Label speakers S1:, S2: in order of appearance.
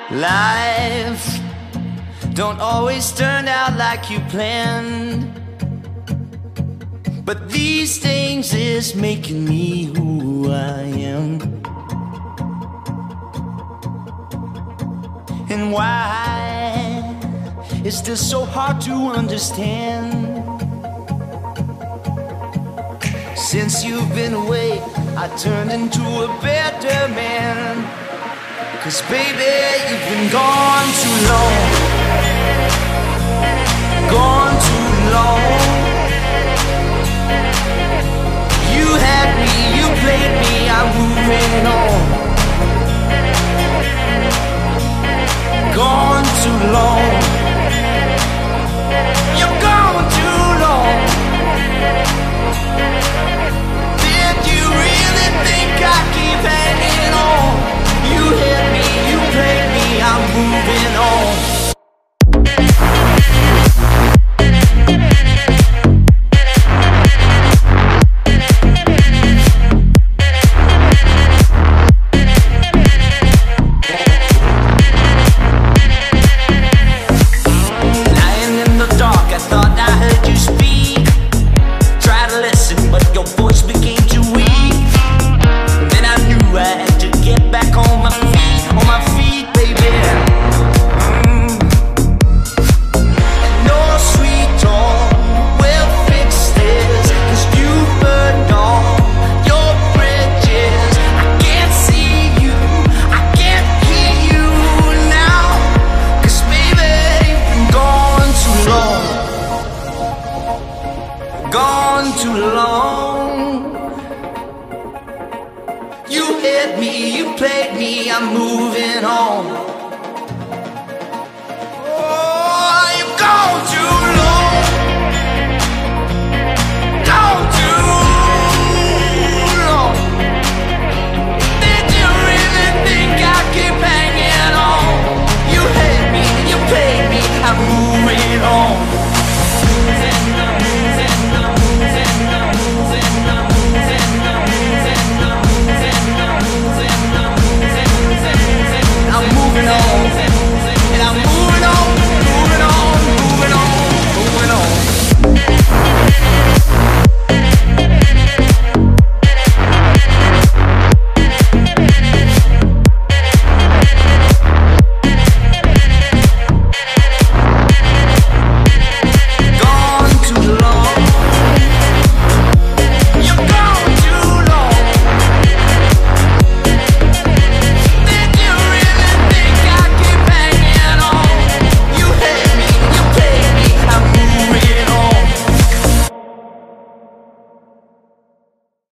S1: Life don't always turn out like you planned, but these things is making me who I am. And why is this so hard to understand? Since you've been away, I turned into a better man. 'Cause baby, you've been gone too long. Gone too long. You had me, you played me, I'm moving on. Gone too long. You're gone too long. Did you really think I'd keep hanging on? You hit me, you played me, I'm moving on. Lying in the dark, I thought I heard you speak. Tried to listen, but your voice became too weak. And then I knew I had to get back on my feet, baby. And no sweet talk will fix this, 'cause you burned all your bridges. I can't see you, I can't hear you now, 'cause baby, you've been gone too long. Gone too long. You hit me, you played me, I'm moving on.